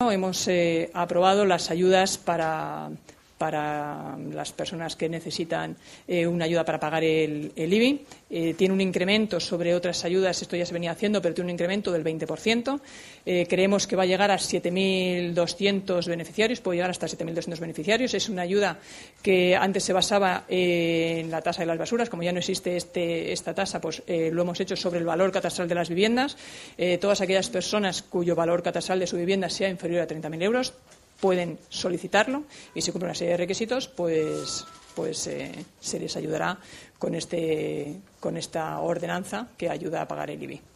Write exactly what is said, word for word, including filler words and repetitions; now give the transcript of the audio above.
hemos eh, aprobado las ayudas para, para las personas que necesitan eh, una ayuda para pagar el, el I B I. Eh, tiene un incremento sobre otras ayudas, esto ya se venía haciendo, pero tiene un incremento del veinte por ciento. Eh, creemos que va a llegar a siete mil doscientos beneficiarios, puede llegar hasta siete mil doscientos beneficiarios. Es una ayuda que antes se basaba en la tasa de las basuras. Como ya no existe este, esta tasa, pues eh, lo hemos hecho sobre el valor catastral de las viviendas. Eh, todas aquellas personas cuyo valor catastral de su vivienda sea inferior a treinta mil euros pueden solicitarlo, y si cumplen una serie de requisitos, pues, pues eh, se les ayudará con, este, con esta ordenanza que ayuda a pagar el I B I.